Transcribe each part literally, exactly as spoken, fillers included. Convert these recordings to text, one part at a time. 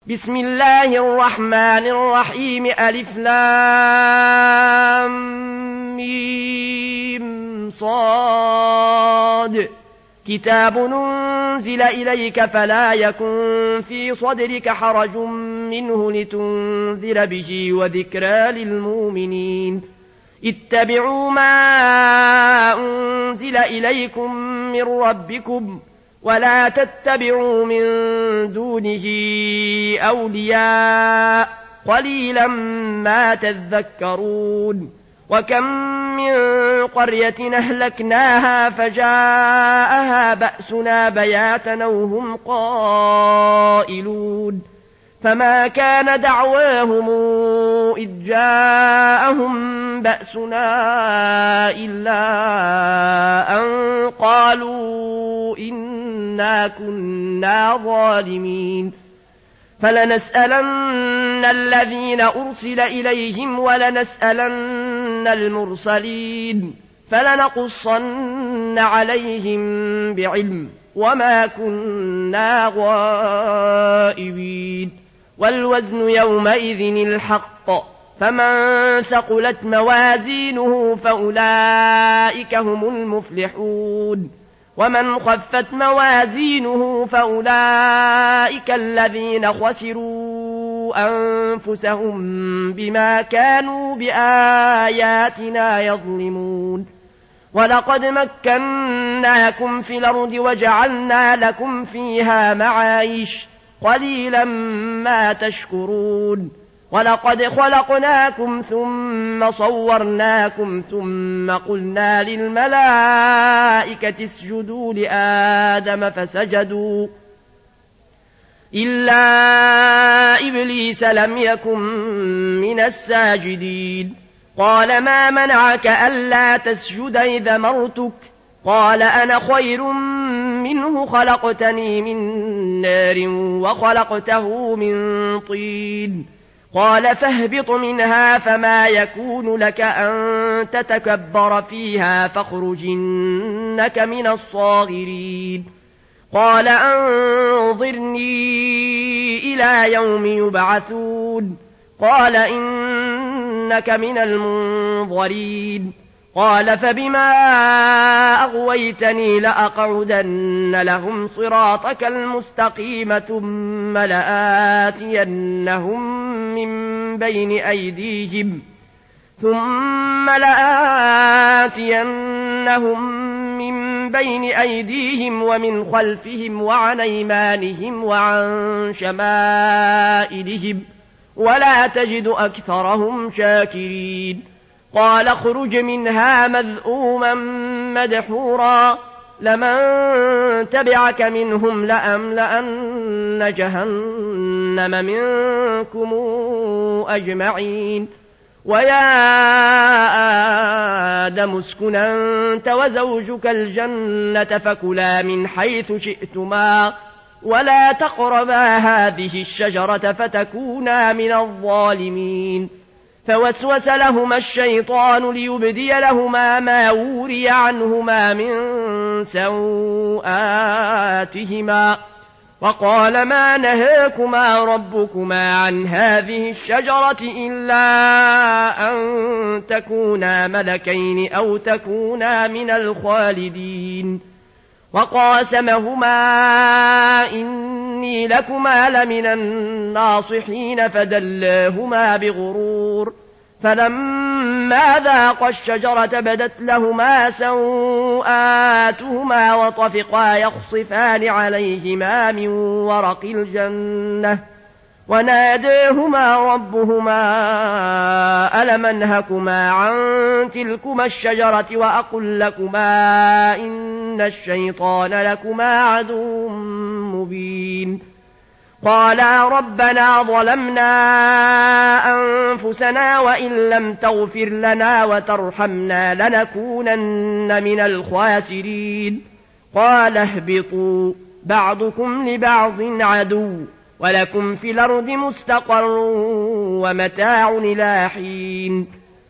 بسم الله الرحمن الرحيم ألف لام ميم صاد كتاب أنزل إليك فلا يكن في صدرك حرج منه لتنذر به وذكرى للمؤمنين اتبعوا ما أنزل إليكم من ربكم ولا تتبعوا من دونه أولياء قليلا ما تذكرون وكم من قرية أهلكناها فجاءها بأسنا بياتا وهم قائلون فما كان دعواهم إذ جاءهم بأسنا إلا أن قالوا إنا كنا ظالمين فلنسألن الذين أرسل إليهم ولنسألن المرسلين فلنقصن عليهم بعلم وما كنا غائبين والوزن يومئذ الحق فمن ثقلت موازينه فأولئك هم المفلحون ومن خفت موازينه فأولئك الذين خسروا أنفسهم بما كانوا بآياتنا يظلمون ولقد مكناكم في الأرض وجعلنا لكم فيها معايش قليلا ما تشكرون ولقد خلقناكم ثم صورناكم ثم قلنا للملائكة اسجدوا لآدم فسجدوا إلا إبليس لم يكن من الساجدين قال ما منعك ألا تسجد إذا مرتك قال أنا خير منه خلقتني من نار وخلقته من طين قال فاهبط منها فما يكون لك أن تتكبر فيها فاخرج إنك من الصاغرين قال أنظرني إلى يوم يبعثون قال إنك من المنظرين قال فبما أغويتني لأقعدن لهم صراطك المستقيم ثم لآتينهم من بين أيديهم ثم لآتينهم من بين أيديهم ومن خلفهم وعن أيمانهم وعن شمائلهم ولا تجد أكثرهم شاكرين قال اخرج منها مذءوما مدحورا لمن تبعك منهم لأملأن جهنم منكم أجمعين ويا آدم اسكن أنت وزوجك الجنة فكلا من حيث شئتما ولا تقربا هذه الشجرة فتكونا من الظالمين فوسوس لهما الشيطان ليبدي لهما ما وري عنهما من سوآتهما وقال ما نهاكما ربكما عن هذه الشجرة إلا أن تكونا ملكين أو تكونا من الخالدين وقاسمهما إني لكما لمن الناصحين فدلاهما بغرور فلما ذاقا الشجرة بدت لهما سوآتهما وطفقا يخصفان عليهما من ورق الجنة وناداهما ربهما ألم أنهكما عن تلكما الشجرة وأقل لكما إن الشيطان لكما عدو مبين قالا ربنا ظلمنا أنفسنا وإن لم تغفر لنا وترحمنا لنكونن من الخاسرين قال اهبطوا بعضكم لبعض عدو ولكم في الأرض مستقر ومتاع إلى حين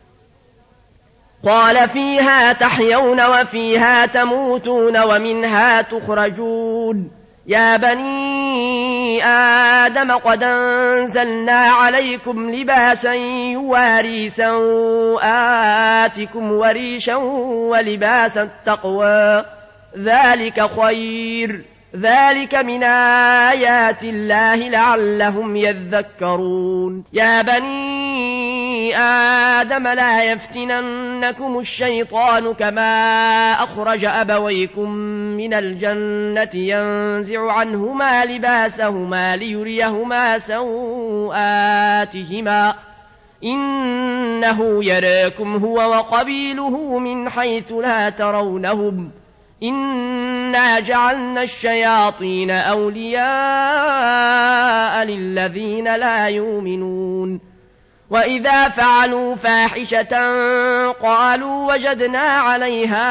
قال فيها تحيون وفيها تموتون ومنها تخرجون يا بني آدم قد أنزلنا عليكم لباسا يواري سوآتكم وريشا ولباس التقوى ذلك خير ذلك من آيات الله لعلهم يذكرون يا بني آدم لا يفتننكم الشيطان كما أخرج أبويكم من الجنة ينزع عنهما لباسهما ليريهما سوآتهما إنه يراكم هو وقبيله من حيث لا ترونهم إنا جعلنا الشياطين أولياء للذين لا يؤمنون وإذا فعلوا فاحشة قالوا وجدنا عليها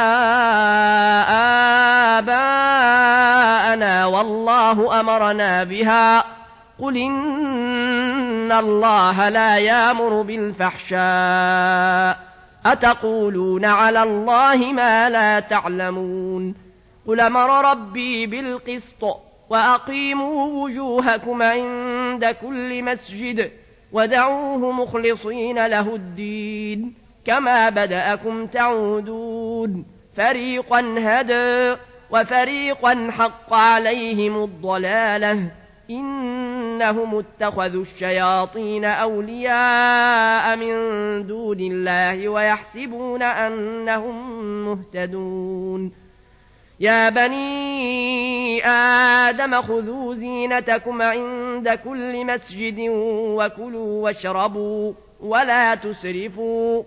آباءنا والله أمرنا بها قل إن الله لا يأمر بالفحشاء أتقولون على الله ما لا تعلمون قل أمر ربي بالقسط وأقيموا وجوهكم عند كل مسجد ودعوه مخلصين له الدين كما بدأكم تعودون فريقا هدى وفريقا حق عليهم الضلالة إنهم اتخذوا الشياطين أولياء من دون الله ويحسبون أنهم مهتدون يا بني آدم خذوا زينتكم عند كل مسجد وكلوا واشربوا ولا تسرفوا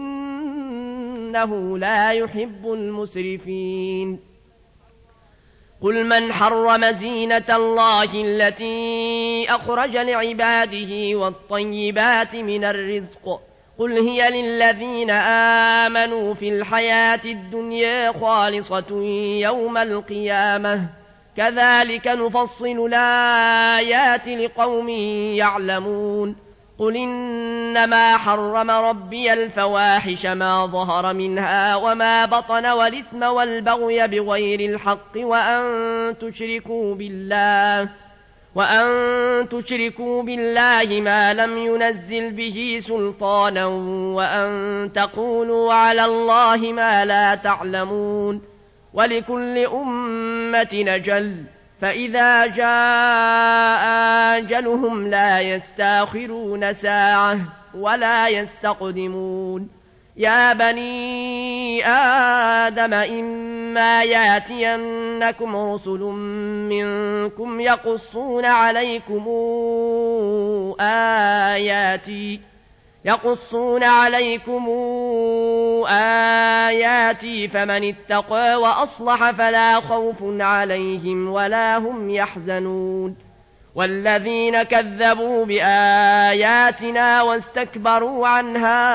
إنه لا يحب المسرفين قل من حرم زينة الله التي أخرج لعباده والطيبات من الرزق قل هي للذين آمنوا في الحياة الدنيا خالصة يوم القيامة كذلك نفصل الآيات لقوم يعلمون قل إنما حرم ربي الفواحش ما ظهر منها وما بطن والإثم والبغي بغير الحق وأن تشركوا بالله وأن تشركوا بالله ما لم ينزل به سلطانا وأن تقولوا على الله ما لا تعلمون ولكل أمة أجل فإذا جاء أجلهم لا يستأخرون ساعة ولا يستقدمون يا بني آدم إما ياتينكم رسل منكم يقصون عليكم آياتي يقصون عليكم آياتي فمن اتقى وأصلح فلا خوف عليهم ولا هم يحزنون والذين كذبوا بآياتنا واستكبروا عنها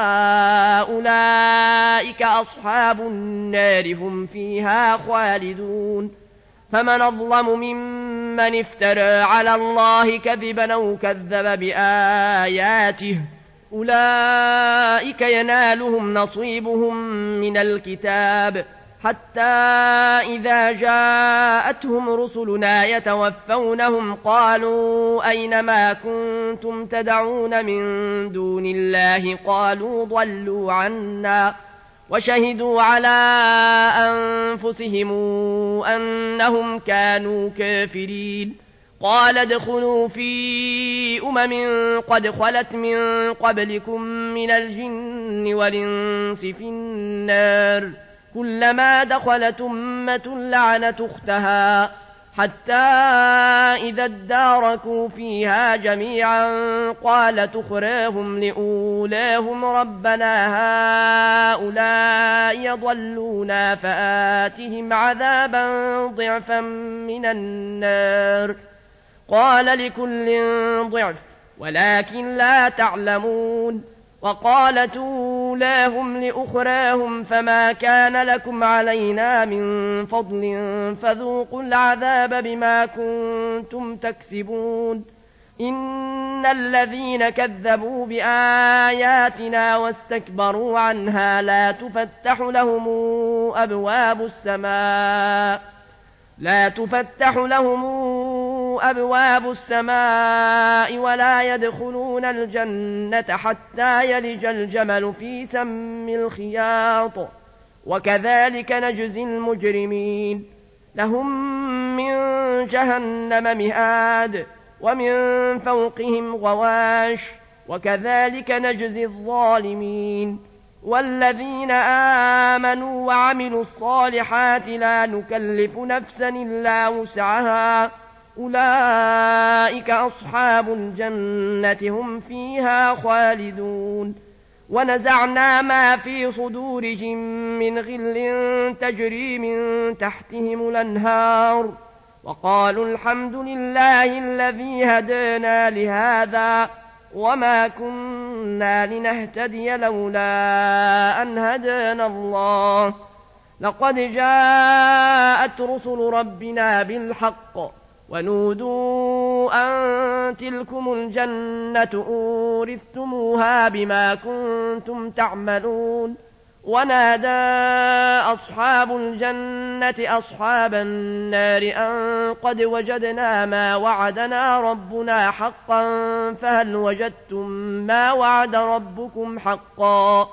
أولئك أصحاب النار هم فيها خالدون فمن أظلم ممن افترى على الله كذبا أو كذب بآياته أولئك ينالهم نصيبهم من الكتاب حتى إذا جاءتهم رسلنا يتوفونهم قالوا أين ما كنتم تدعون من دون الله قالوا ضلوا عنا وشهدوا على أنفسهم أنهم كانوا كافرين قال ادخلوا في أمم قد خلت من قبلكم من الجن والإنس في النار كلما دخلت أمة لعنت أختها حتى إذا اداركوا فيها جميعا قالت أخراهم لأولاهم ربنا هؤلاء يضلونا فآتهم عذابا ضعفا من النار قال لكل ضعف ولكن لا تعلمون وقالت أولاهم لأخراهم فما كان لكم علينا من فضل فذوقوا العذاب بما كنتم تكسبون إن الذين كذبوا بآياتنا واستكبروا عنها لا تفتح لهم أبواب السماء لا تفتح لهم أبواب السماء ولا يدخلون الجنة حتى يلج الجمل في سم الخياط وكذلك نجزي المجرمين لهم من جهنم مهاد ومن فوقهم غواش وكذلك نجزي الظالمين والذين آمنوا وعملوا الصالحات لا نكلف نفسا إلا وسعها أولئك أصحاب الجنة هم فيها خالدون ونزعنا ما في صدورهم من غل تجري من تحتهم الأنهار وقالوا الحمد لله الذي هدانا لهذا وما كنا لنهتدي لولا أن هدانا الله لقد جاءت رسل ربنا بالحق ونودوا أن تلكم الجنة أورثتموها بما كنتم تعملون ونادى أصحاب الجنة أصحاب النار أن قد وجدنا ما وعدنا ربنا حقا فهل وجدتم ما وعد ربكم حقا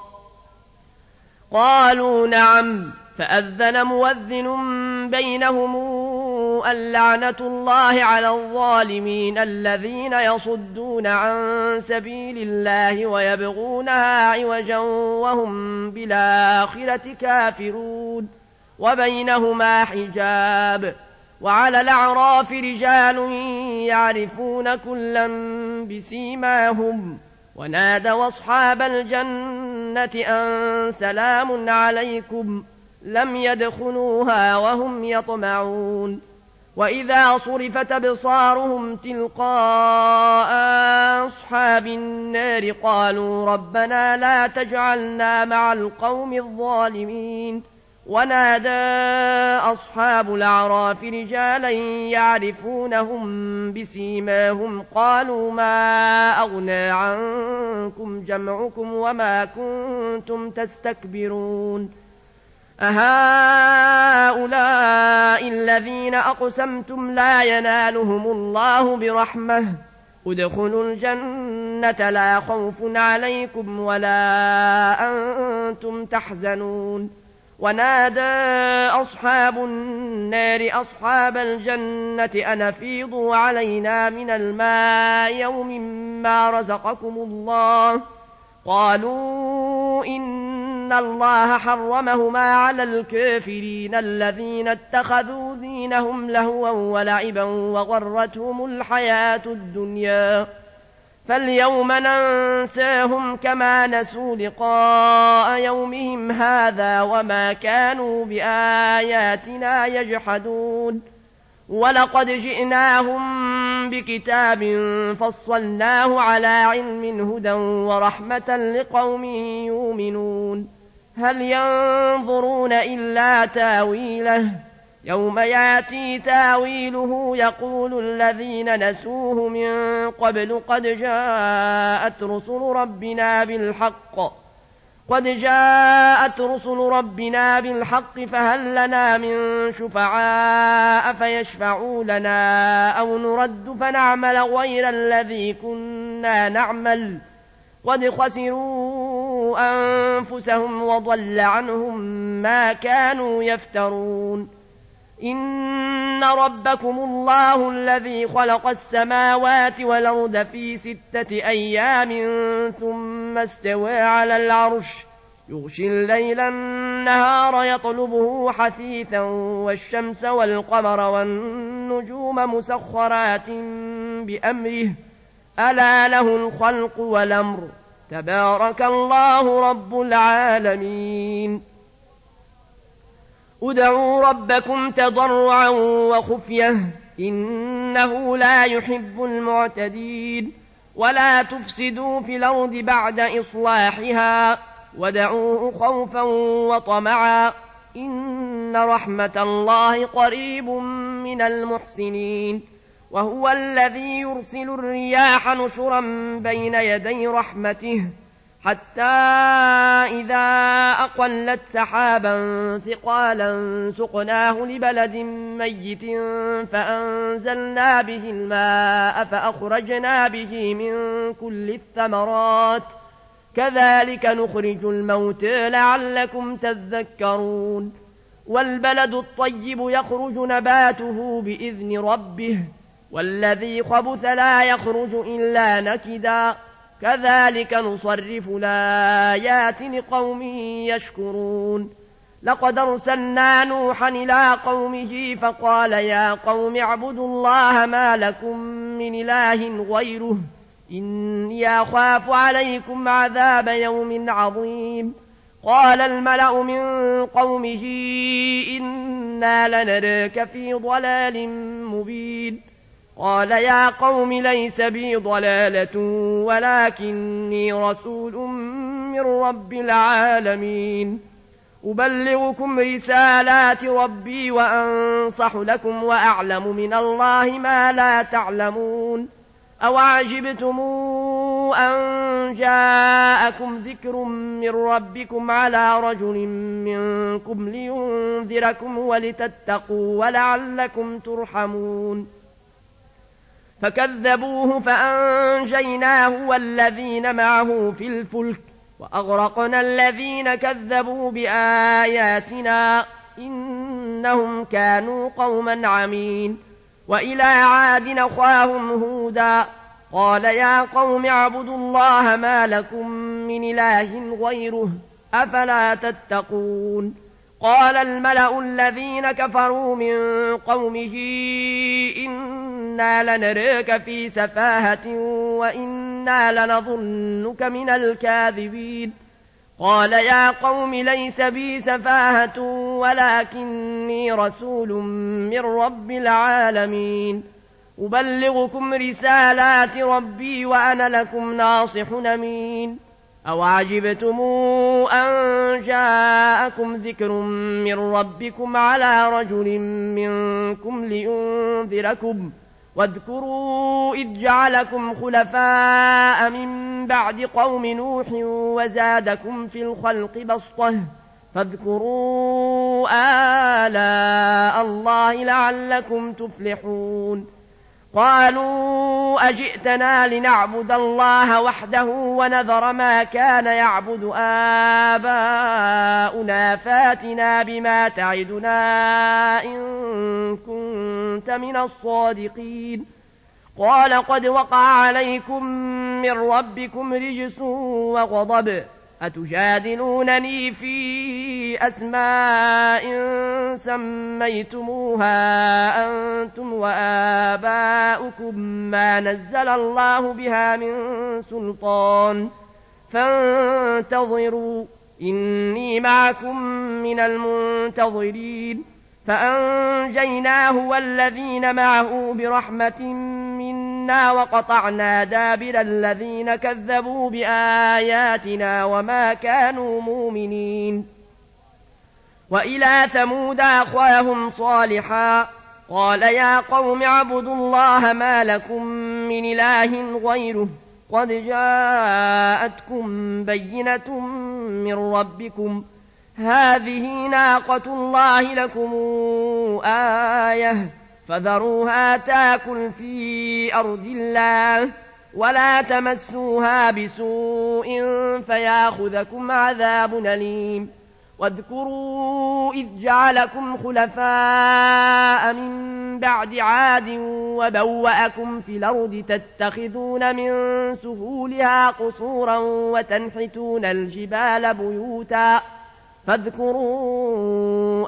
قالوا نعم فأذن مؤذن بينهم اللعنة الله على الظالمين الذين يصدون عن سبيل الله ويبغونها عوجا وهم بالآخرة كافرون وبينهما حجاب وعلى الأعراف رجال يعرفون كلا بسيماهم ونادوا أصحاب الجنة أن سلام عليكم لم يدخلوها وهم يطمعون وإذا صرفت أبصارهم تلقاء أصحاب النار قالوا ربنا لا تجعلنا مع القوم الظالمين ونادى أصحاب الأعراف رجالا يعرفونهم بسيماهم قالوا ما أغنى عنكم جمعكم وما كنتم تستكبرون أهؤلاء الذين أقسمتم لا ينالهم الله برحمة ادخلوا الجنة لا خوف عليكم ولا أنتم تحزنون ونادى أصحاب النار أصحاب الجنة أن أفيضوا علينا من الماء يوم ما رزقكم الله قالوا إن الله حرمهما على الكافرين الذين اتخذوا دينهم لهوا ولعبا وغرتهم الحياة الدنيا فاليوم ننساهم كما نسوا لقاء يومهم هذا وما كانوا بآياتنا يجحدون ولقد جئناهم بكتاب فصلناه على علم هدى ورحمة لقوم يؤمنون هل ينظرون إلا تاويله يوم ياتي تاويله يقول الذين نسوه من قبل قد جاءت رسل ربنا بالحق قد جاءت رسل ربنا بالحق فهل لنا من شفعاء فيشفعوا لنا أو نرد فنعمل غير الذي كنا نعمل قد خسروا أنفسهم وضل عنهم ما كانوا يفترون إن ربكم الله الذي خلق السماوات والأرض في ستة أيام ثم استوى على العرش يغشي الليل النهار يطلبه حثيثا والشمس والقمر والنجوم مسخرات بأمره ألا له الخلق والأمر تبارك الله رب العالمين ادعوا ربكم تضرعا وخفية إنه لا يحب المعتدين ولا تفسدوا في الأرض بعد إصلاحها ودعوه خوفا وطمعا إن رحمة الله قريب من المحسنين وهو الذي يرسل الرياح نشرا بين يدي رحمته حتى إذا أقلت سحابا ثقالا سقناه لبلد ميت فأنزلنا به الماء فأخرجنا به من كل الثمرات كذلك نخرج الموتى لعلكم تذكرون والبلد الطيب يخرج نباته بإذن ربه والذي خبث لا يخرج إلا نكدا كذلك نصرف الآيات لقوم يشكرون لقد أرسلنا نوحا إلى قومه فقال يا قوم اعبدوا الله ما لكم من إله غيره إني أخاف عليكم عذاب يوم عظيم قال الملأ من قومه إنا لنراك في ضلال مبين قال يا قوم ليس بي ضلالة ولكني رسول من رب العالمين أبلغكم رسالات ربي وأنصح لكم وأعلم من الله ما لا تعلمون أو عجبتم أن جاءكم ذكر من ربكم على رجل منكم لينذركم ولتتقوا ولعلكم ترحمون فكذبوه فأنجيناه والذين معه في الفلك وأغرقنا الذين كذبوا بآياتنا إنهم كانوا قوما عمين وإلى عاد أخاهم هودا قال يا قوم اعبدوا الله ما لكم من إله غيره أفلا تتقون قال الملأ الذين كفروا من قومه إنا لنراك في سفاهة وإنا لنظنك من الكاذبين قال يا قوم ليس بي سفاهة ولكني رسول من رب العالمين أبلغكم رسالات ربي وأنا لكم ناصح أمين أو عجبتم أن جاءكم ذكر من ربكم على رجل منكم لينذركم واذكروا إذ جعلكم خلفاء من بعد قوم نوح وزادكم في الخلق بسطة فاذكروا آلاء الله لعلكم تفلحون قالوا أجئتنا لنعبد الله وحده ونذر ما كان يعبد آباؤنا فاتنا بما تعدنا إن كنت من الصادقين قال قد وقع عليكم من ربكم رجس وغضب أتجادلونني في أسماء سميتموها أنتم وآباؤكم ما نزل الله بها من سلطان فانتظروا إني معكم من المنتظرين فأنجيناه والذين معه برحمة منا وقطعنا دابر الذين كذبوا بآياتنا وما كانوا مؤمنين وإلى ثمود أخاهم صالحا قال يا قوم اعبدوا الله ما لكم من إله غيره قد جاءتكم بينة من ربكم هذه ناقة الله لكم آية فذروها تاكل في أرض الله ولا تمسوها بسوء فياخذكم عذاب أليم واذكروا إذ جعلكم خلفاء من بعد عاد وبوأكم في الأرض تتخذون من سهولها قصورا وتنحتون الجبال بيوتا فاذكروا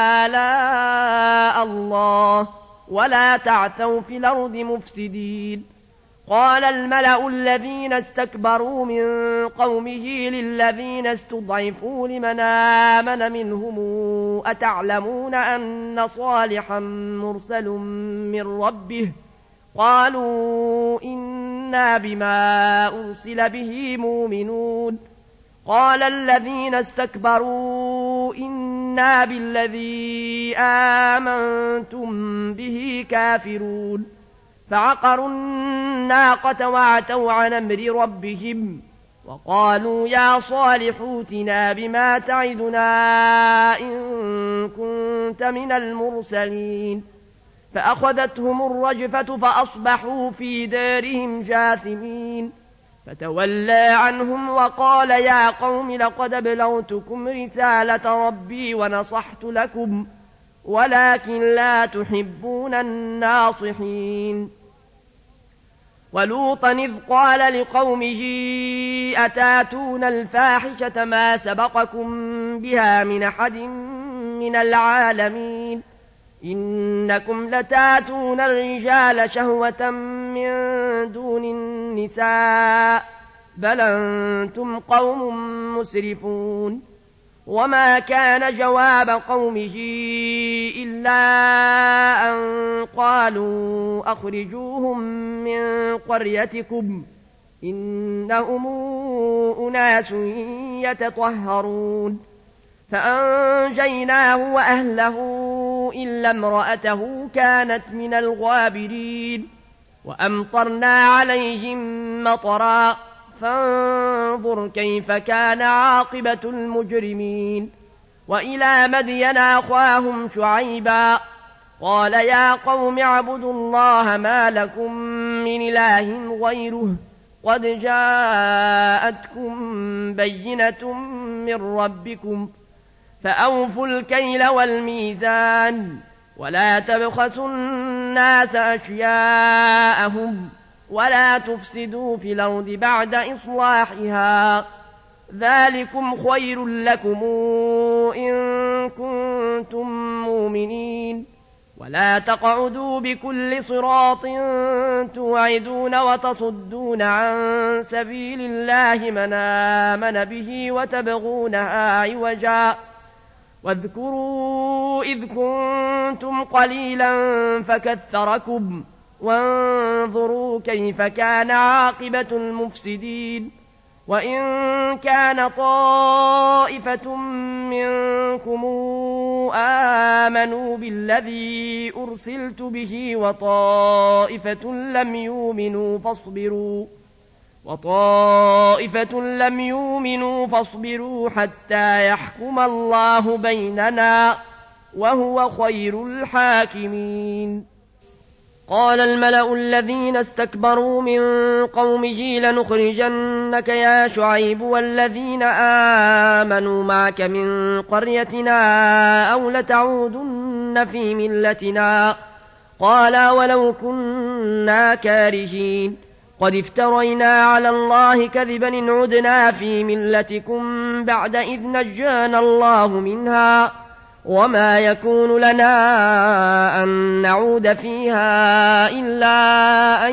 آلاء الله ولا تعثوا في الأرض مفسدين قال الملأ الذين استكبروا من قومه للذين استضعفوا لمن آمن منهم أتعلمون أن صالحا مرسل من ربه قالوا إنا بما أرسل به مؤمنون قال الذين استكبروا إنا بالذي آمنتم به كافرون فعقروا الناقة وعتوا عن أمر ربهم وقالوا يا صالح ائتنا بما تعدنا إن كنت من المرسلين فأخذتهم الرجفة فأصبحوا في دارهم جاثمين فتولى عنهم وقال يا قوم لقد أبلغتكم رسالة ربي ونصحت لكم ولكن لا تحبون الناصحين ولوطا إذ قال لقومه أتاتون الفاحشة ما سبقكم بها من أحد من العالمين إنكم لتاتون الرجال شهوة من دون النساء بل أنتم قوم مسرفون وما كان جواب قومه إلا أن قالوا أخرجوهم من قريتكم إنهم أناس يتطهرون فأنجيناه وأهله إلا امرأته كانت من الغابرين وأمطرنا عليهم مطرا فانظر كيف كان عاقبة المجرمين وإلى مدين أخاهم شعيبا قال يا قوم اعبدوا الله ما لكم من إله غيره قد جاءتكم بينة من ربكم فأوفوا الكيل والميزان ولا تبخسوا الناس أشياءهم ولا تفسدوا في الأرض بعد إصلاحها ذلكم خير لكم إن كنتم مؤمنين ولا تقعدوا بكل صراط توعدون وتصدون عن سبيل الله من آمن به وتبغونها عوجا واذكروا إذ كنتم قليلا فكثركم وانظروا كيف كان عاقبة المفسدين وإن كان طائفة منكم آمنوا بالذي أرسلت به وطائفة لم يؤمنوا فاصبروا وطائفة لم يؤمنوا فاصبروا حتى يحكم الله بيننا وهو خير الحاكمين قال الملأ الذين استكبروا من قومه لنخرجنك يا شعيب والذين آمنوا معك من قريتنا أو لتعودن في ملتنا قال ولو كنا كارهين قد افترينا على الله كذبا إن عدنا في ملتكم بعد إذ نجانا الله منها وما يكون لنا أن نعود فيها إلا أن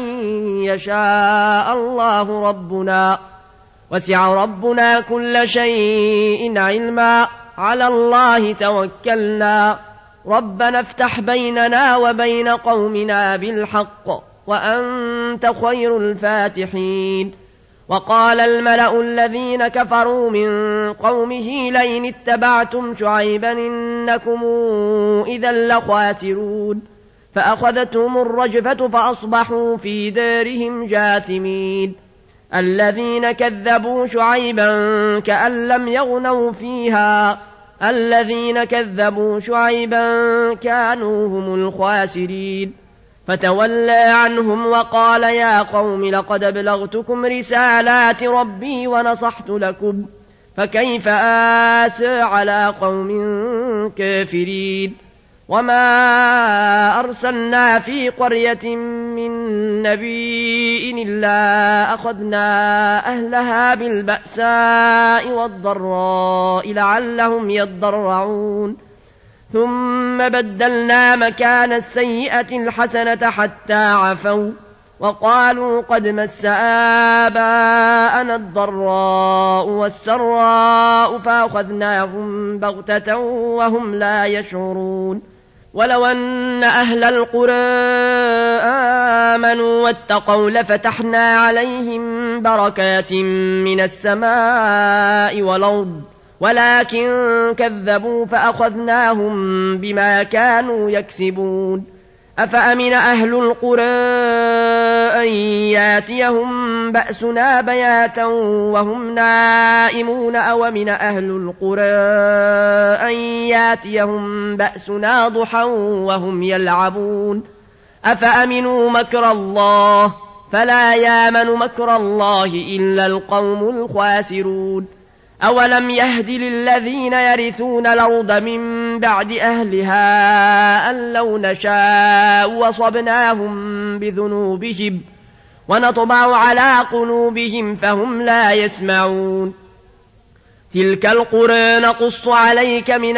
يشاء الله ربنا وسع ربنا كل شيء علما على الله توكلنا ربنا افتح بيننا وبين قومنا بالحق وأنت خير الفاتحين وقال الملأ الذين كفروا من قومه لئن اتبعتم شعيبا إنكم إذا لخاسرون فأخذتهم الرجفة فأصبحوا في دارهم جاثمين الذين كذبوا شعيبا كأن لم يغنوا فيها الذين كذبوا شعيبا كانوا هم الخاسرين فتولى عنهم وقال يا قوم لقد أبلغتكم رسالات ربي ونصحت لكم فكيف آسى على قوم كافرين وما أرسلنا في قرية من نبي إلا أخذنا أهلها بالبأساء والضراء لعلهم يضرعون ثم بدلنا مكان السيئة الحسنة حتى عفوا وقالوا قد مس آباءنا الضراء والسراء فأخذناهم بغتة وهم لا يشعرون ولو أن أهل القرى آمنوا واتقوا لفتحنا عليهم بركات من السماء والأرض ولكن كذبوا فأخذناهم بما كانوا يكسبون أفأمن أهل القرى أن ياتيهم بأسنا بياتا وهم نائمون أو من أهل القرى أن ياتيهم بأسنا ضحى وهم يلعبون أفأمنوا مكر الله فلا يامن مكر الله إلا القوم الخاسرون أولم يهد للذين يرثون الأرض من بعد أهلها أن لو نشاء وصبناهم بذنوبهم ونطبع على قلوبهم فهم لا يسمعون تلك القرى نقص عليك من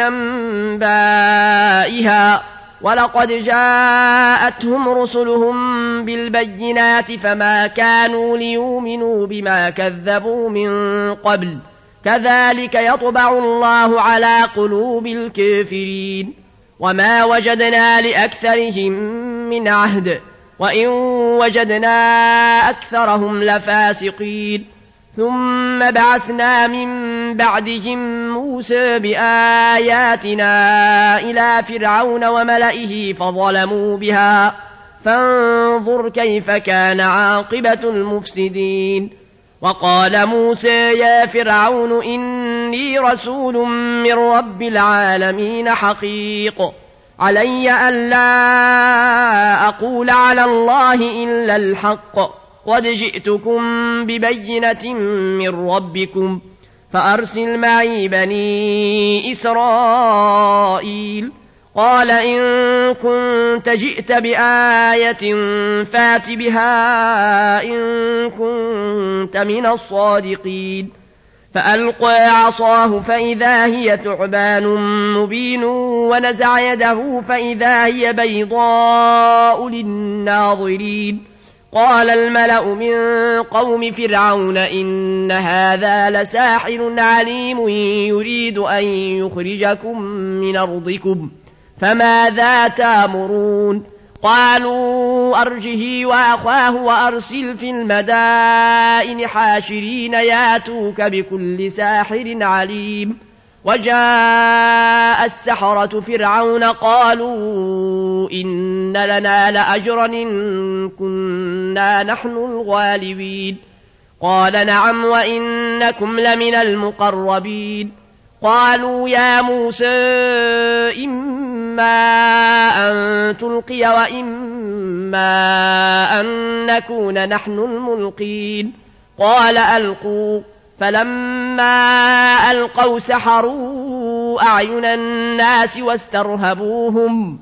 أنبائها ولقد جاءتهم رسلهم بالبينات فما كانوا ليؤمنوا بما كذبوا من قبل كذلك يطبع الله على قلوب الكافرين وما وجدنا لأكثرهم من عهد وإن وجدنا أكثرهم لفاسقين ثم بعثنا من بعدهم موسى بآياتنا إلى فرعون وملئه فظلموا بها فانظر كيف كان عاقبة المفسدين وقال موسى يا فرعون إني رسول من رب العالمين حقيق علي ألا أقول على الله إلا الحق قد جئتكم ببينة من ربكم فأرسل معي بني إسرائيل قال إن كنت جئت بآية فات بها إن كنت من الصادقين فألقى عصاه فإذا هي ثعبان مبين ونزع يده فإذا هي بيضاء للناظرين قال الملأ من قوم فرعون إن هذا لساحر عليم يريد أن يخرجكم من أرضكم فماذا تأمرون قالوا أرجه وأخاه وأرسل في المدائن حاشرين ياتوك بكل ساحر عليم وجاء السحرة فرعون قالوا إن لنا لأجرا إن كنا نحن الغالبين قال نعم وإنكم لمن المقربين قالوا يا موسى إما أن تلقي وإما أن نكون نحن الملقين قال ألقوا فلما ألقوا سحروا أعين الناس واسترهبوهم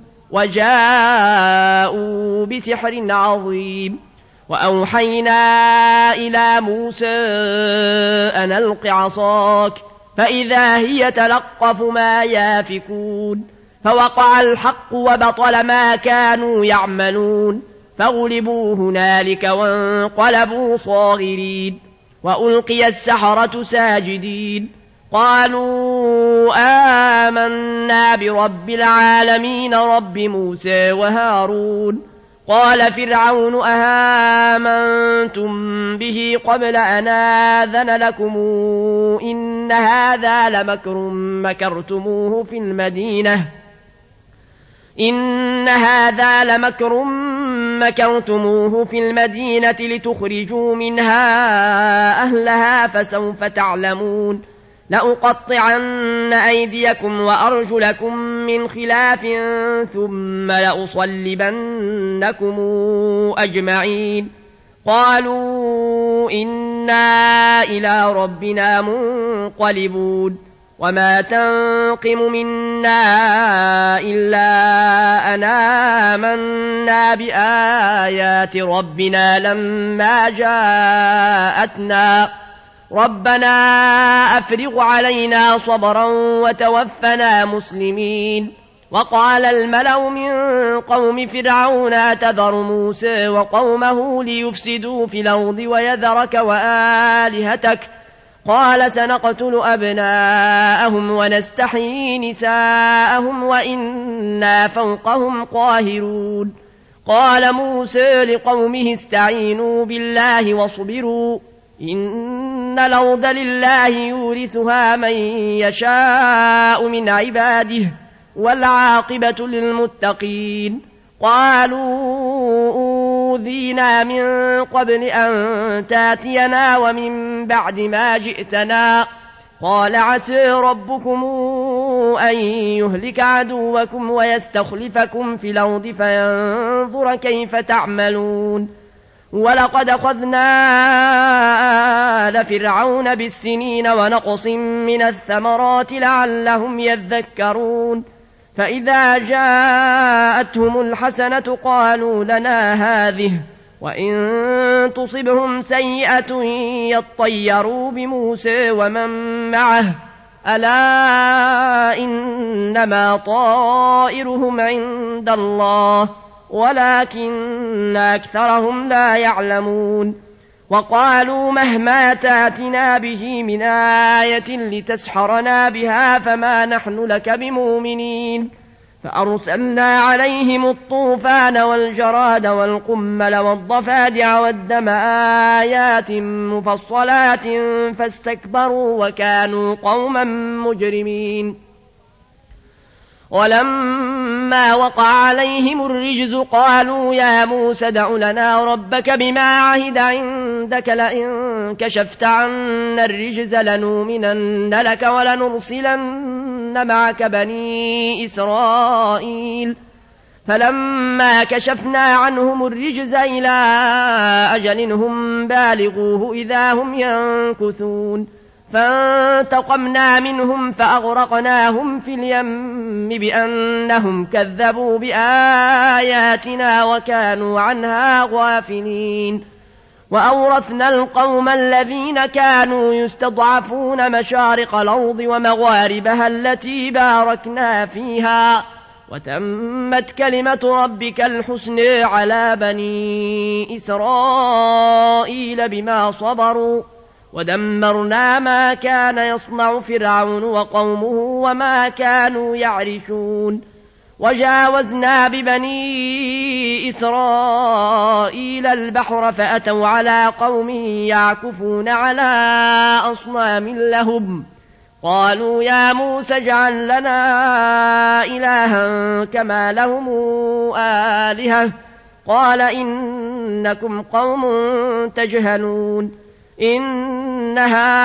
وجاءوا بسحر عظيم وأوحينا إلى موسى أن ألق عصاك فإذا هي تلقف ما يافكون فوقع الحق وبطل ما كانوا يعملون فغلبوا هنالك وانقلبوا صاغرين وألقي السحرة ساجدين قالوا آمنا برب العالمين رب موسى وهارون قال فرعون أهامنتم به قبل أن آذن لكم إن هذا لمكر مكرتموه في المدينة إن هذا لمكر مكرتموه في المدينة لتخرجوا منها أهلها فسوف تعلمون لأقطعن أيديكم وأرجلكم من خلاف ثم لأصلبنكم أجمعين قالوا إنا إلى ربنا منقلبون وما تنقم منا إلا أن آمنا بآيات ربنا لما جاءتنا ربنا أفرغ علينا صبرا وتوفنا مسلمين وقال الملأ من قوم فرعون أتذر موسى وقومه ليفسدوا في الأرض ويذرك وآلهتك قال سنقتل أبناءهم ونستحيي نساءهم وإنا فوقهم قاهرون قال موسى لقومه استعينوا بالله واصبروا إن الأرض لله يورثها من يشاء من عباده والعاقبة للمتقين قالوا أوذينا من قبل أن تاتينا ومن بعد ما جئتنا. قال عسى ربكم أن يهلك عدوكم ويستخلفكم في الأرض فينظر كيف تعملون. ولقد أخذنا آل فرعون بالسنين ونقص من الثمرات لعلهم يذكرون. فإذا جاءتهم الحسنة قالوا لنا هذه، وإن تصبهم سيئة يطيروا بموسى ومن معه، ألا إنما طائرهم عند الله ولكن أكثرهم لا يعلمون. وقالوا مهما تاتنا به من آية لتسحرنا بها فما نحن لك بمؤمنين. فأرسلنا عليهم الطوفان والجراد والقمل والضفادع والدم آيات مفصلات فاستكبروا وكانوا قوما مجرمين. ولما وقع عليهم الرجز قالوا يا موسى ادع لنا ربك بما عهد عندك لئن كشفت عنا الرجز لنؤمنن لك ولنرسلن معك بني إسرائيل. فلما كشفنا عنهم الرجز إلى أجل هم بالغوه إذا هم ينكثون. فانتقمنا منهم فأغرقناهم في اليم بأنهم كذبوا بآياتنا وكانوا عنها غافلين. وأورثنا القوم الذين كانوا يستضعفون مشارق الأرض ومغاربها التي باركنا فيها، وتمت كلمة ربك الحسنى على بني إسرائيل بما صبروا، ودمرنا ما كان يصنع فرعون وقومه وما كانوا يعرشون. وجاوزنا ببني إسرائيل البحر فأتوا على قوم يعكفون على أصنام لهم. قالوا يا موسى اجعل لنا إلها كما لهم آلهة. قال إنكم قوم تجهلون. إن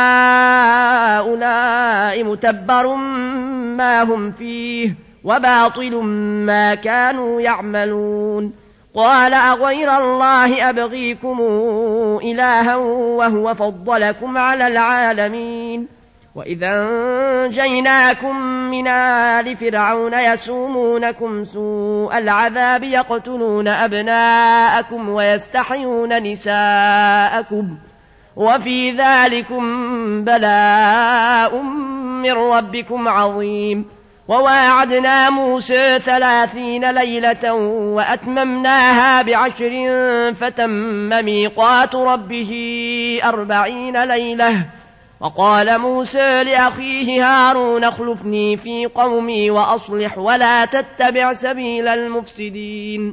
هؤلاء متبر ما هم فيه وباطل ما كانوا يعملون. قال أغير الله أبغيكم إلها وهو فضلكم على العالمين. وإذا أنجيناكم من آل فرعون يسومونكم سوء العذاب يقتلون أبناءكم ويستحيون نساءكم وفي ذلكم بلاء من ربكم عظيم. وواعدنا موسى ثلاثين ليلة وأتممناها بعشر فتم ميقات ربه أربعين ليلة. وقال موسى لأخيه هارون اخلفني في قومي وأصلح ولا تتبع سبيل المفسدين.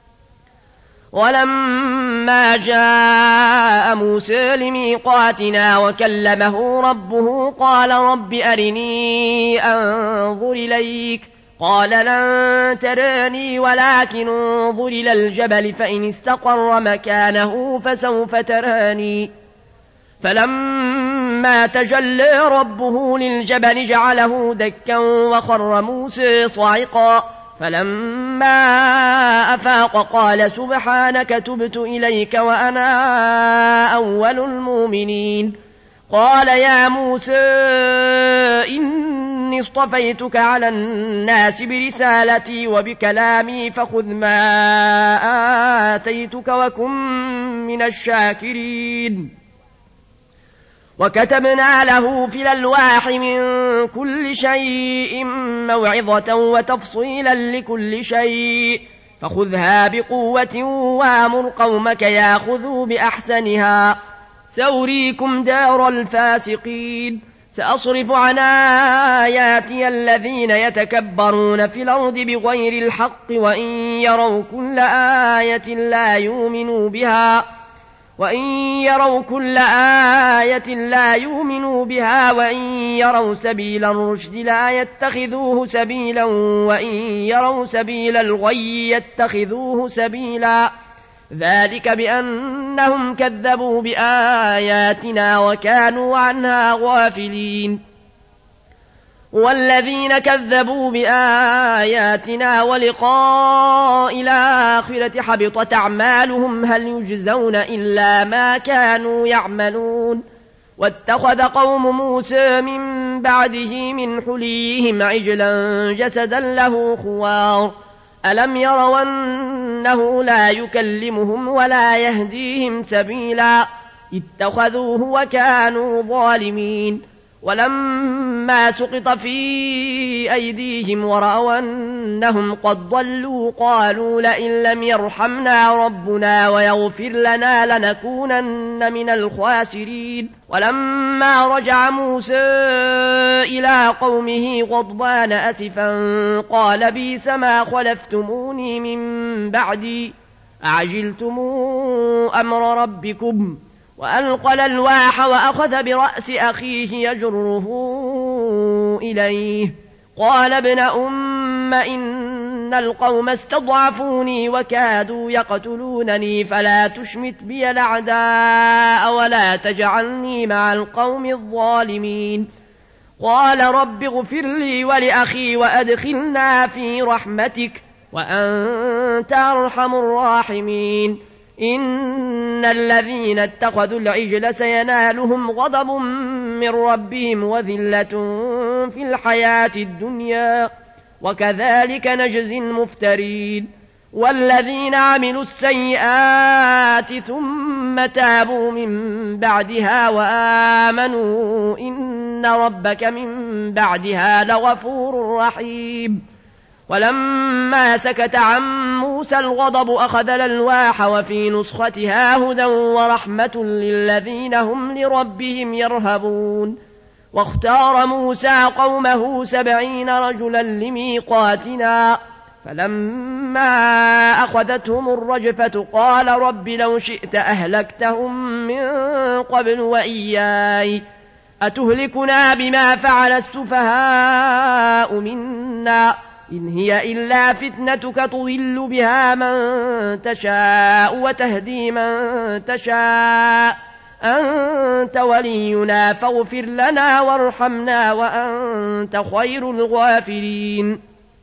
ولما جاء موسى لميقاتنا وكلمه ربه قال رب أرني أنظر إليك. قال لن تراني ولكن انظر إلى الجبل فإن استقر مكانه فسوف تراني. فلما تجلى ربه للجبل جعله دكا وخر موسى صاعقا. فلما أفاق قال سبحانك تبت إليك وأنا أول المؤمنين. قال يا موسى إني اصطفيتك على الناس برسالتي وبكلامي فخذ ما آتيتك وكن من الشاكرين. وكتبنا له في الألواح من كل شيء موعظة وتفصيلا لكل شيء فخذها بقوة وامر قومك ياخذوا بأحسنها سأريكم دار الفاسقين. سأصرف عن آياتي الذين يتكبرون في الأرض بغير الحق وإن يروا كل آية لا يؤمنوا بها وإن يروا كل آية لا يؤمنوا بها وإن يروا سبيل الرشد لا يتخذوه سبيلا وإن يروا سبيل الغي يتخذوه سبيلا ذلك بأنهم كذبوا بآياتنا وكانوا عنها غافلين والذين كذبوا بآياتنا ولقاء الآخرة حبطت أعمالهم هل يجزون إلا ما كانوا يعملون واتخذ قوم موسى من بعده من حليهم عجلا جسدا له خوار ألم يروا أنه لا يكلمهم ولا يهديهم سبيلا اتخذوه وكانوا ظالمين ولما سقط في أيديهم ورأوا أنهم قد ضلوا قالوا لئن لم يرحمنا ربنا ويغفر لنا لنكونن من الخاسرين ولما رجع موسى إلى قومه غضبان أسفا قال بئس ما خلفتموني من بعدي أعجلتم أمر ربكم وألقى الألواح وأخذ برأس أخيه يجره إليه قال ابن أم إن القوم استضعفوني وكادوا يقتلونني فلا تشمت بي الأعداء ولا تجعلني مع القوم الظالمين قال رب اغفر لي ولأخي وأدخلنا في رحمتك وأنت أرحم الراحمين إن الذين اتخذوا العجل سينالهم غضب من ربهم وذلة في الحياة الدنيا وكذلك نجزي المفترين والذين عملوا السيئات ثم تابوا من بعدها وآمنوا إن ربك من بعدها لغفور رحيم ولما سكت عن موسى الغضب أخذ الألواح وفي نسختها هدى ورحمة للذين هم لربهم يرهبون واختار موسى قومه سبعين رجلا لميقاتنا فلما أخذتهم الرجفة قال رب لو شئت أهلكتهم من قبل وإياي أتهلكنا بما فعل السفهاء منا إن هي إلا فتنتك تضل بها من تشاء وتهدي من تشاء أنت ولينا فاغفر لنا وارحمنا وأنت خير الغافرين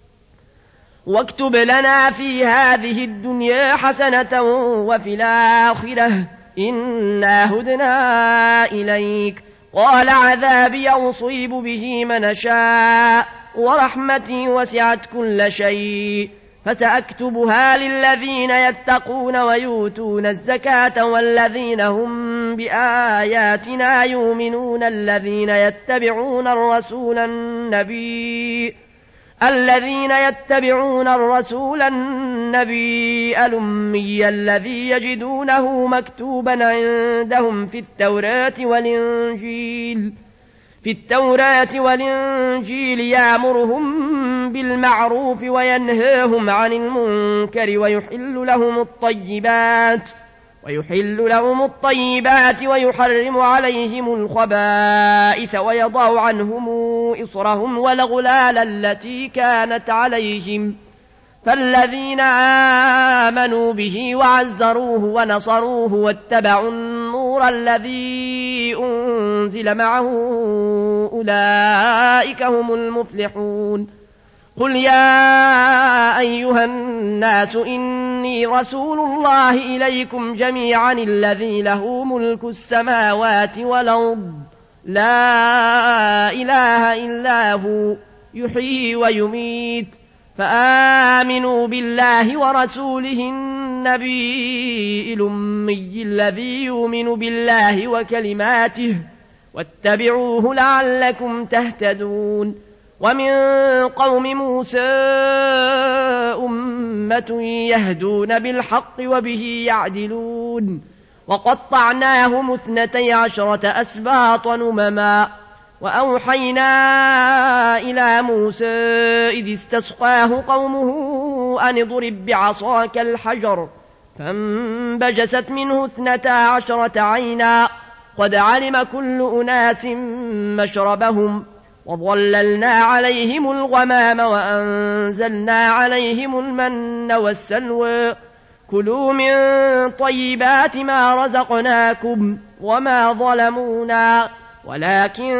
واكتب لنا في هذه الدنيا حسنة وفي الآخرة إنا هدنا إليك قال عذابي أصيب به من شاء ورحمتي وسعت كل شيء فسأكتبها للذين يتقون ويؤتون الزكاة والذين هم بآياتنا يؤمنون الذين يتبعون الرسول النبي الذين يتبعون الرسول النبي الأمي الذي يجدونه مكتوبا عندهم في التوراة والإنجيل في التوراة والإنجيل يأمرهم بالمعروف وينهاهم عن المنكر ويحل لهم الطيبات ويحل لهم الطيبات ويحرم عليهم الخبائث ويضع عنهم إصرهم والأغلال التي كانت عليهم فالذين آمنوا به وعزروه ونصروه واتبعوا النور الذي أنزل معه أولئك هم المفلحون قل يا أيها الناس إني رسول الله إليكم جميعا الذي له ملك السماوات والأرض لا إله إلا هو يحيي ويميت فآمنوا بالله ورسوله النبي الأمي الذي يؤمن بالله وكلماته واتبعوه لعلكم تهتدون ومن قوم موسى أمة يهدون بالحق وبه يعدلون وقطعناهم اثنتي عشرة أسباط أمما وأوحينا إلى موسى إذ استسقاه قومه أن اضرب بعصاك الحجر فانبجست منه اثنتا عشرة عينا قد علم كل أناس مشربهم وظللنا عليهم الغمام وأنزلنا عليهم المن والسلوى كلوا من طيبات ما رزقناكم وما ظلمونا ولكن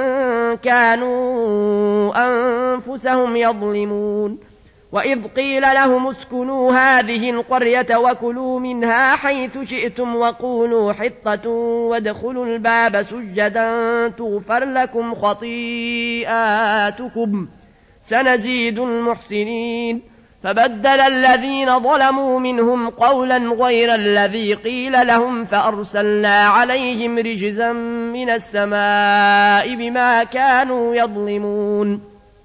كانوا أنفسهم يظلمون وإذ قيل لهم اسكنوا هذه القرية وكلوا منها حيث شئتم وقولوا حطة وادخلوا الباب سجدا تغفر لكم خطيئاتكم سنزيد المحسنين فبدل الذين ظلموا منهم قولا غير الذي قيل لهم فأرسلنا عليهم رجزا من السماء بما كانوا يظلمون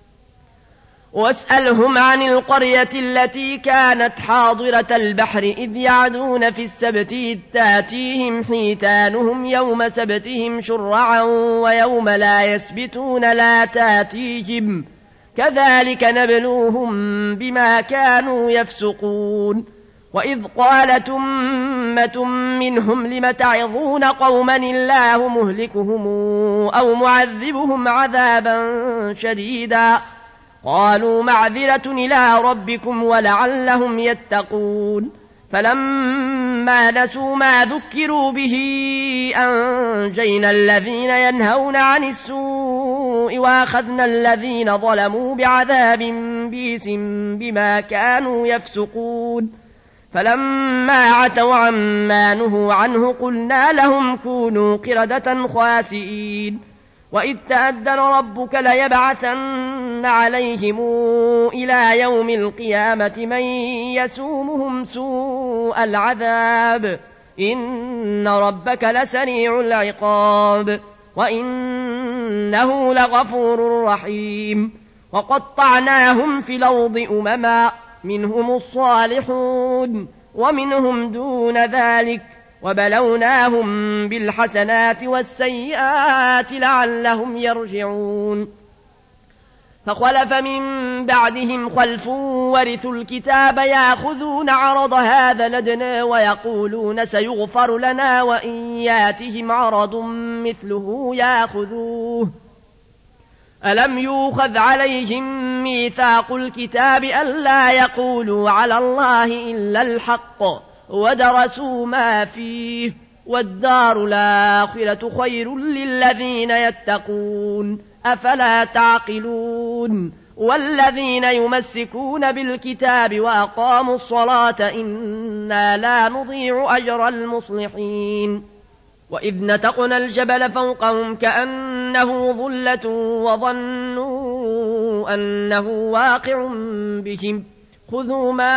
واسألهم عن القرية التي كانت حاضرة البحر إذ يعدون في السبت إذ تاتيهم حيتانهم يوم سبتهم شرعا ويوم لا يسبتون لا تاتيهم كذلك نبلوهم بما كانوا يفسقون وإذ قالت أمة منهم لم تعظون قوما الله مهلكهم أو معذبهم عذابا شديدا قالوا معذرة إلى ربكم ولعلهم يتقون فلما نسوا ما ذكروا به أنجينا الذين ينهون عن السوء وأخذنا الذين ظلموا بعذاب بئيس بما كانوا يفسقون فلما عتوا عما نهوا عنه قلنا لهم كونوا قردة خاسئين وإذ تأذن ربك ليبعثن عليهم إلى يوم القيامة من يسومهم سوء العذاب إن ربك لسريع العقاب وإنه لغفور رحيم وقطعناهم في الأرض أمما منهم الصالحون ومنهم دون ذلك وبلوناهم بالحسنات والسيئات لعلهم يرجعون فخلف من بعدهم خلف ورثوا الكتاب يأخذون عرض هذا الأدنى ويقولون سيغفر لنا وإن ياتهم عرض مثله يأخذوه ألم يؤخذ عليهم ميثاق الكتاب ألا يقولوا على الله إلا الحق ودرسوا ما فيه والدار الآخرة خير للذين يتقون أفلا تعقلون والذين يمسكون بالكتاب وأقاموا الصلاة إنا لا نضيع أجر المصلحين وإذ نتقنا الجبل فوقهم كأنه ظلة وظنوا أنه واقع بهم خذوا ما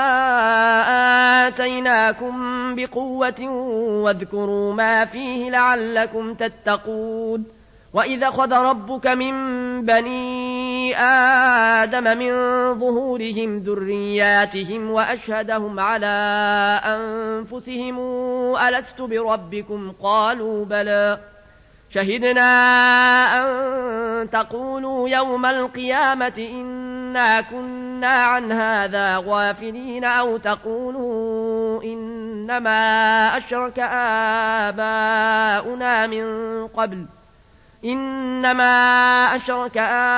آتيناكم بقوة واذكروا ما فيه لعلكم تتقون وإذا خذ ربك من بني آدم من ظهورهم ذرياتهم وأشهدهم على أنفسهم ألست بربكم قالوا بلى شهدنا أن تقولوا يوم القيامة إنا كنا عن هذا غافلين أو تقولوا إنما أشرك آباؤنا من قبل إنما أشرك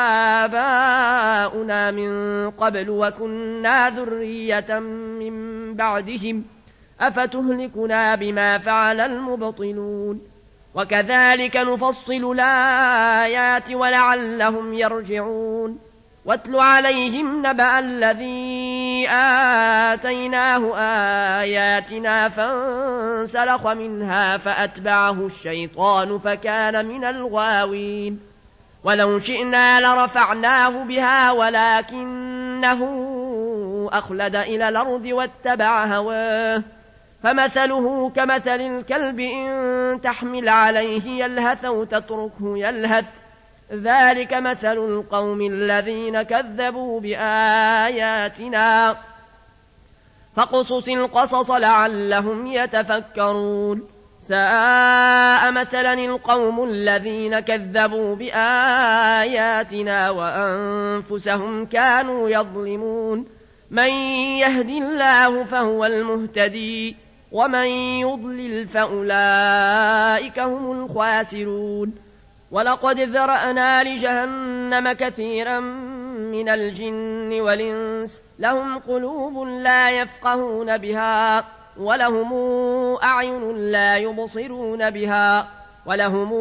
آباؤنا من قبل وكنا ذرية من بعدهم أفتهلكنا بما فعل المبطلون وكذلك نفصل الآيات ولعلهم يرجعون واتل عليهم نبأ الذي آتيناه آياتنا فانسلخ منها فأتبعه الشيطان فكان من الغاوين ولو شئنا لرفعناه بها ولكنه أخلد إلى الأرض واتبع هواه فمثله كمثل الكلب إن تحمل عليه يلهث أو تتركه يلهث ذلك مثل القوم الذين كذبوا بآياتنا فاقصص القصص لعلهم يتفكرون ساء مثلا القوم الذين كذبوا بآياتنا وأنفسهم كانوا يظلمون من يهد الله فهو المهتدي ومن يضلل فأولئك هم الخاسرون ولقد ذرأنا لجهنم كثيرا من الجن والإنس لهم قلوب لا يفقهون بها ولهم أعين لا يبصرون بها ولهم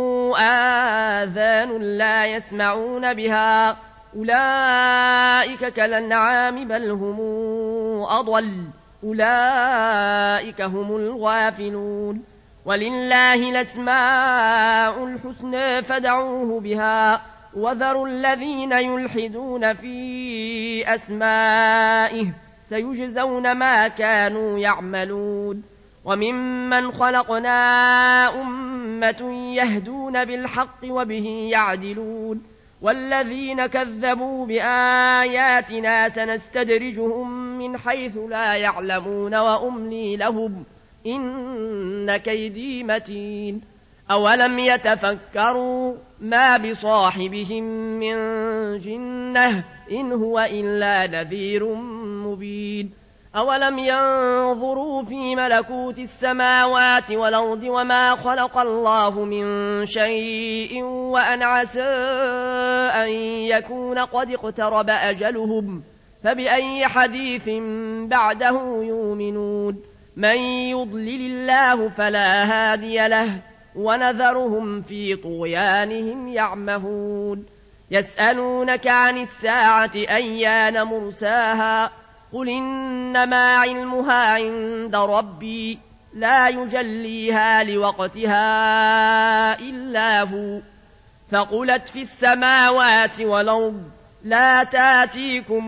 آذان لا يسمعون بها أولئك كالأنعام بل هم أضل أولئك هم الغافلون ولله الأسماء الحسنى فادعوه بها وذروا الذين يلحدون في أسمائه سيجزون ما كانوا يعملون وممن خلقنا أمة يهدون بالحق وبه يعدلون والذين كذبوا بآياتنا سنستدرجهم من حيث لا يعلمون وأملي لهم إن كيدي متين أولم يتفكروا ما بصاحبهم من جنة إن هو إلا نذير مبين أولم ينظروا في ملكوت السماوات والأرض وما خلق الله من شيء وأن عسى أن يكون قد اقترب أجلهم فبأي حديث بعده يؤمنون من يضلل الله فلا هادي له ونذرهم في طغيانهم يعمهون يسألونك عن الساعة أيان مرساها قل إنما علمها عند ربي لا يجليها لوقتها إلا هو فقلت في السماوات والأرض لا تاتيكم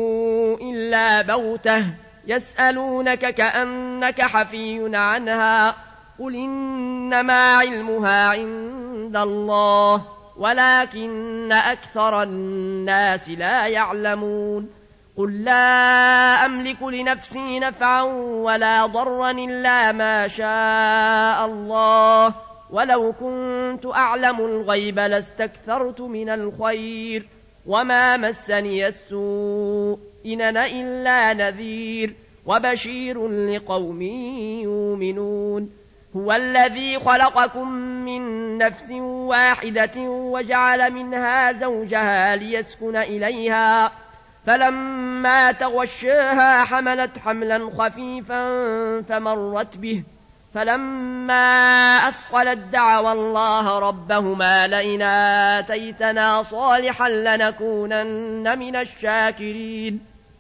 إلا بغتة يسألونك كأنك حفي عنها قل إنما علمها عند الله ولكن أكثر الناس لا يعلمون قل لا أملك لنفسي نفعا ولا ضرا إلا ما شاء الله ولو كنت أعلم الغيب لاستكثرت من الخير وما مسني السوء إن أنا إلا نذير وبشير لقوم يؤمنون هو الذي خلقكم من نفس واحدة وجعل منها زوجها ليسكن إليها فلما تغشاها حملت حملا خفيفا فمرت به فلما أثقلت دعوا الله ربهما لئن آتيتنا صالحا لنكونن من الشاكرين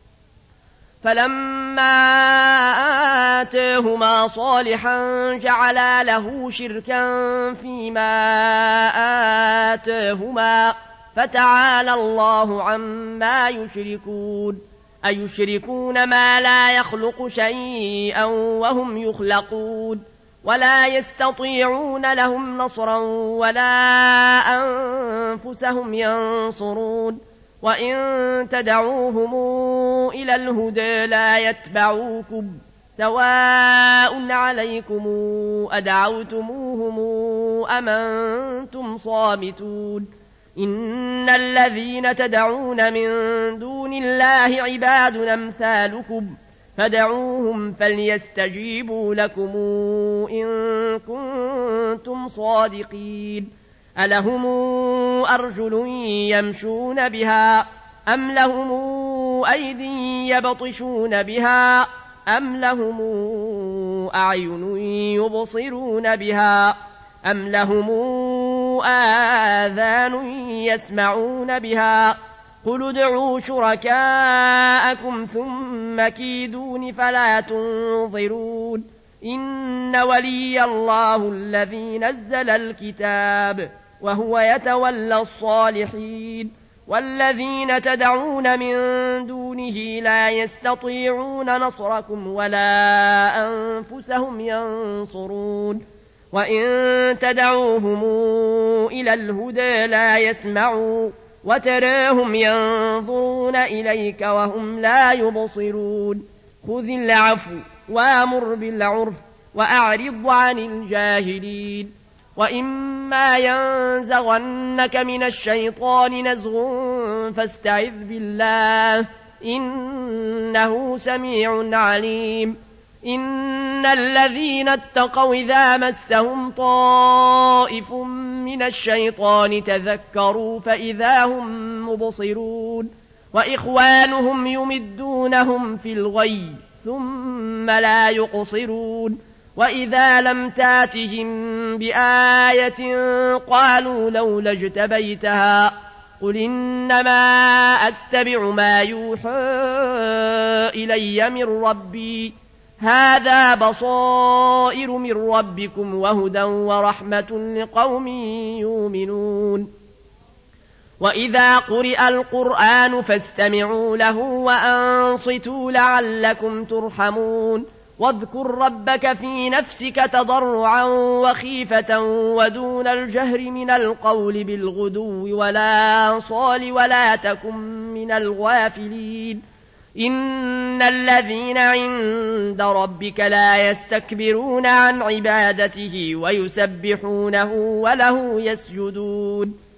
فلما آتاهما صالحا جعلا له شركا فيما آتاهما فتعالى الله عما يشركون أيشركون ما لا يخلق شيئا وهم يخلقون ولا يستطيعون لهم نصرا ولا أنفسهم ينصرون وإن تدعوهم إلى الهدى لا يتبعوكم سواء عليكم أدعوتموهم أم أنتم صامتون إن الذين تدعون من دون الله عباد أمثالكم فدعوهم فليستجيبوا لكم إن كنتم صادقين ألهم أرجل يمشون بها أم لهم أيدي يبطشون بها أم لهم أعين يبصرون بها أم لهم آذان يسمعون بها قل ادعوا شركاءكم ثم كيدون فلا تنظرون إن ولي الله الذي نزل الكتاب وهو يتولى الصالحين والذين تدعون من دونه لا يستطيعون نصركم ولا أنفسهم ينصرون وإن تدعوهم إلى الهدى لا يسمعوا وتراهم ينظرون إليك وهم لا يبصرون خذ العفو وامر بالعرف وأعرض عن الجاهلين وإما ينزغنك من الشيطان نزغ فاستعذ بالله إنه سميع عليم إن الذين اتقوا إذا مسهم طائف من الشيطان تذكروا فإذا هم مبصرون وإخوانهم يمدونهم في الغي ثم لا يقصرون وإذا لم تاتهم بآية قالوا لولا اجتبيتها قل إنما أتبع ما يوحى إلي من ربي هذا بصائر من ربكم وهدى ورحمة لقوم يؤمنون وإذا قرئ القرآن فاستمعوا له وأنصتوا لعلكم ترحمون واذكر ربك في نفسك تضرعا وخيفة ودون الجهر من القول بالغدو ولا صال ولا تكن من الغافلين إن الذين عند ربك لا يستكبرون عن عبادته ويسبحونه وله يسجدون